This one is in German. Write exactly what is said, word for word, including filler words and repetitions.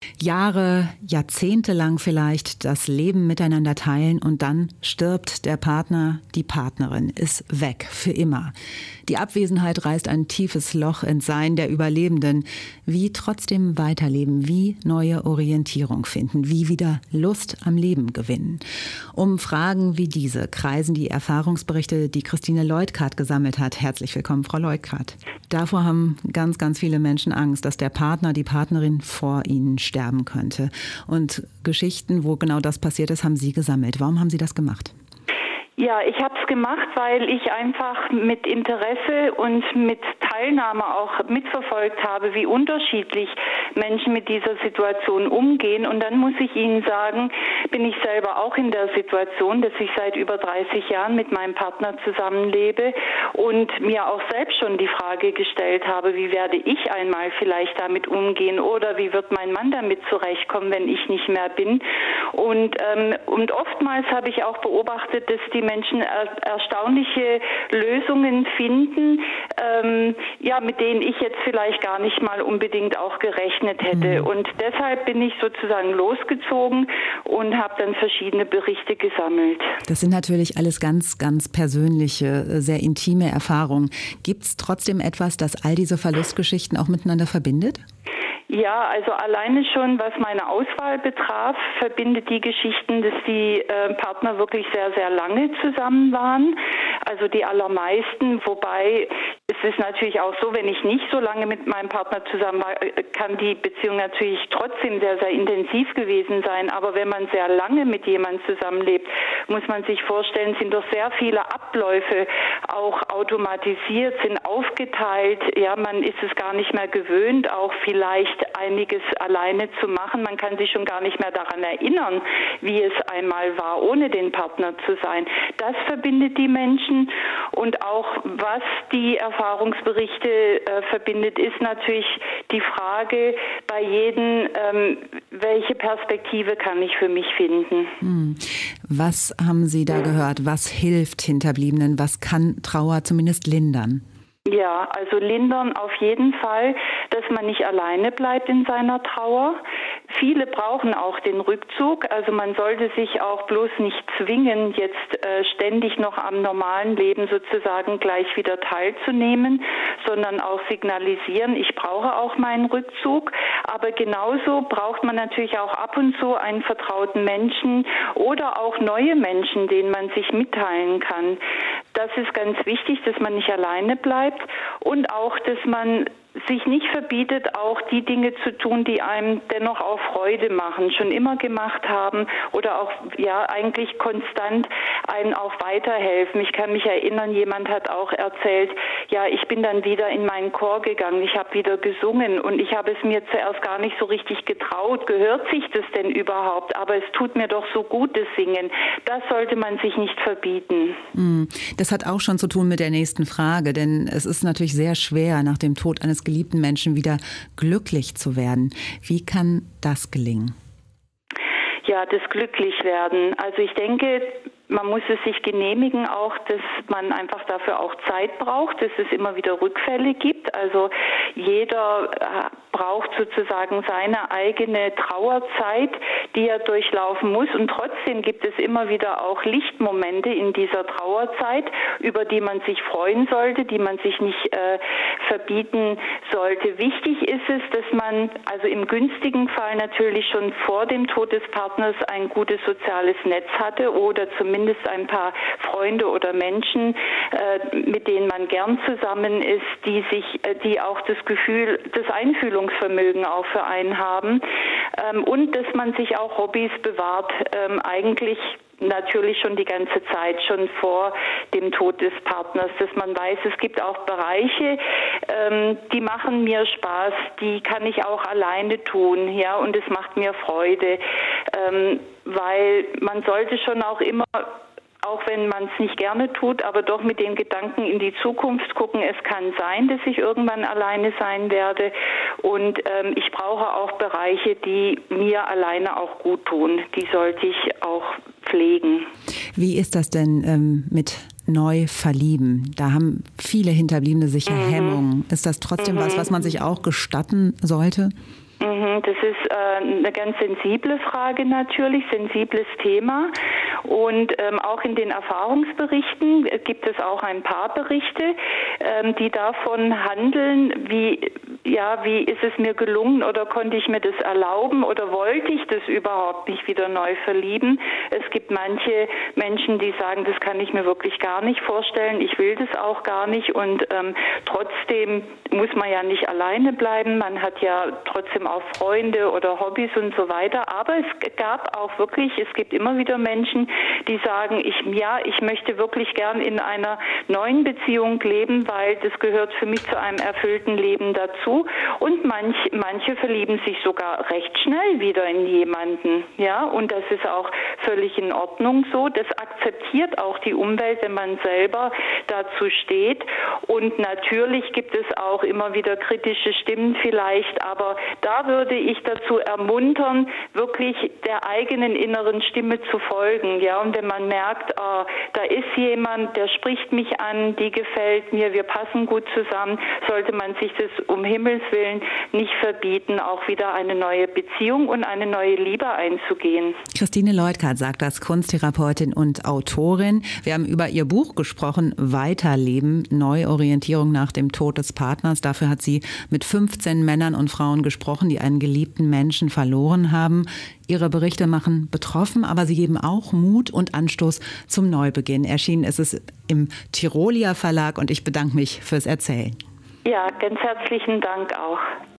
Jahre, Jahrzehnte lang vielleicht das Leben miteinander teilen und dann stirbt der Partner, die Partnerin, ist weg für immer. Die Abwesenheit reißt ein tiefes Loch ins Sein der Überlebenden. Wie trotzdem weiterleben, wie neue Orientierung finden, wie wieder Lust am Leben gewinnen. Um Fragen wie diese kreisen die Erfahrungsberichte, die Christine Leutkart gesammelt hat. Herzlich willkommen, Frau Leutkart. Davor haben ganz, ganz viele Menschen Angst, dass der Partner, die Partnerin vor ihnen sterben könnte. Und Geschichten, wo genau das passiert ist, haben Sie gesammelt. Warum haben Sie das gemacht? Ja, ich habe es gemacht, weil ich einfach mit Interesse und mit Teilnahme auch mitverfolgt habe, wie unterschiedlich Menschen mit dieser Situation umgehen. Und dann muss ich Ihnen sagen, bin ich selber auch in der Situation, dass ich seit über dreißig Jahren mit meinem Partner zusammenlebe und mir auch selbst schon die Frage gestellt habe, wie werde ich einmal vielleicht damit umgehen oder wie wird mein Mann damit zurechtkommen, wenn ich nicht mehr bin. Und, ähm, und oftmals habe ich auch beobachtet, dass die Menschen er, erstaunliche Lösungen finden, ähm, ja, mit denen ich jetzt vielleicht gar nicht mal unbedingt auch gerechnet hätte. Mhm. Und deshalb bin ich sozusagen losgezogen und habe dann verschiedene Berichte gesammelt. Das sind natürlich alles ganz, ganz persönliche, sehr intime Erfahrungen. Gibt es trotzdem etwas, das all diese Verlustgeschichten auch miteinander verbindet? Ja, also alleine schon, was meine Auswahl betraf, verbindet die Geschichten, dass die äh, Partner wirklich sehr, sehr lange zusammen waren. Also die allermeisten, wobei es ist natürlich auch so, wenn ich nicht so lange mit meinem Partner zusammen war, kann die Beziehung natürlich trotzdem sehr, sehr intensiv gewesen sein. Aber wenn man sehr lange mit jemandem zusammenlebt, muss man sich vorstellen, sind doch sehr viele Abläufe auch automatisiert, sind aufgeteilt. Ja, man ist es gar nicht mehr gewöhnt, auch vielleicht einiges alleine zu machen. Man kann sich schon gar nicht mehr daran erinnern, wie es einmal war, ohne den Partner zu sein. Das verbindet die Menschen und auch was die Erfahrungsberichte äh, verbindet, ist natürlich die Frage bei jedem, ähm, welche Perspektive kann ich für mich finden. Hm. Was haben Sie da gehört? Was hilft Hinterbliebenen? Was kann Trauer zumindest lindern? Ja, also lindern auf jeden Fall, dass man nicht alleine bleibt in seiner Trauer. Viele brauchen auch den Rückzug, also man sollte sich auch bloß nicht zwingen, jetzt äh, ständig noch am normalen Leben sozusagen gleich wieder teilzunehmen, sondern auch signalisieren, ich brauche auch meinen Rückzug. Aber genauso braucht man natürlich auch ab und zu einen vertrauten Menschen oder auch neue Menschen, denen man sich mitteilen kann. Das ist ganz wichtig, dass man nicht alleine bleibt und auch, dass man sich nicht verbietet, auch die Dinge zu tun, die einem dennoch auch Freude machen, schon immer gemacht haben oder auch ja eigentlich konstant einem auch weiterhelfen. Ich kann mich erinnern, jemand hat auch erzählt, ja, ich bin dann wieder in meinen Chor gegangen, ich habe wieder gesungen und ich habe es mir zuerst gar nicht so richtig getraut. Gehört sich das denn überhaupt? Aber es tut mir doch so gut, das Singen. Das sollte man sich nicht verbieten. Das hat auch schon zu tun mit der nächsten Frage, denn es ist natürlich sehr schwer, nach dem Tod eines geliebten Menschen wieder glücklich zu werden. Wie kann das gelingen? Ja, das Glücklichwerden. Also ich denke, man muss es sich genehmigen auch, dass man einfach dafür auch Zeit braucht, dass es immer wieder Rückfälle gibt. Also jeder braucht sozusagen seine eigene Trauerzeit, die er durchlaufen muss. Und trotzdem gibt es immer wieder auch Lichtmomente in dieser Trauerzeit, über die man sich freuen sollte, die man sich nicht äh, verbieten sollte. Wichtig ist es, dass man also im günstigen Fall natürlich schon vor dem Tod des Partners ein gutes soziales Netz hatte oder zumindest ein paar Freunde oder Menschen, äh, mit denen man gern zusammen ist, die sich, äh, die auch das Gefühl, das Einfühlungsvermögen auch für einen haben, ähm, und dass man sich auch Hobbys bewahrt, ähm, eigentlich natürlich schon die ganze Zeit, schon vor dem Tod des Partners, dass man weiß, es gibt auch Bereiche, ähm, die machen mir Spaß, die kann ich auch alleine tun, ja, und es macht mir Freude, ähm, weil man sollte schon auch immer, auch wenn man es nicht gerne tut, aber doch mit den Gedanken in die Zukunft gucken. Es kann sein, dass ich irgendwann alleine sein werde und ähm, ich brauche auch Bereiche, die mir alleine auch gut tun. Die sollte ich auch pflegen. Wie ist das denn ähm, mit neu verlieben? Da haben viele Hinterbliebene sicher mhm. Hemmungen. Ist das trotzdem mhm. was, was man sich auch gestatten sollte? Das ist äh, eine ganz sensible Frage natürlich, sensibles Thema. Und ähm, auch in den Erfahrungsberichten gibt es auch ein paar Berichte, ähm, die davon handeln, wie, ja, wie ist es mir gelungen oder konnte ich mir das erlauben oder wollte ich das überhaupt nicht wieder neu verlieben. Es gibt manche Menschen, die sagen, das kann ich mir wirklich gar nicht vorstellen, ich will das auch gar nicht und ähm, trotzdem muss man ja nicht alleine bleiben, man hat ja trotzdem auch Freunde oder Hobbys und so weiter, aber es gab auch wirklich, es gibt immer wieder Menschen, die sagen, ich, ja, ich möchte wirklich gern in einer neuen Beziehung leben, weil das gehört für mich zu einem erfüllten Leben dazu und manch, manche verlieben sich sogar recht schnell wieder in jemanden, ja, und das ist auch völlig in Ordnung so, das akzeptiert auch die Umwelt, wenn man selber dazu steht und natürlich gibt es auch immer wieder kritische Stimmen vielleicht, aber da würde ich dazu ermuntern, wirklich der eigenen inneren Stimme zu folgen. Ja, und wenn man merkt, äh, da ist jemand, der spricht mich an, die gefällt mir, wir passen gut zusammen, sollte man sich das um Himmels Willen nicht verbieten, auch wieder eine neue Beziehung und eine neue Liebe einzugehen. Christine Leutkart sagt das, Kunsttherapeutin und Autorin. Wir haben über ihr Buch gesprochen, Weiterleben, Neuorientierung nach dem Tod des Partners. Dafür hat sie mit fünfzehn Männern und Frauen gesprochen, die einen geliebten Menschen verloren haben. Ihre Berichte machen betroffen, aber sie geben auch Mut und Anstoß zum Neubeginn. Erschienen ist es im Tyrolia Verlag und ich bedanke mich fürs Erzählen. Ja, ganz herzlichen Dank auch.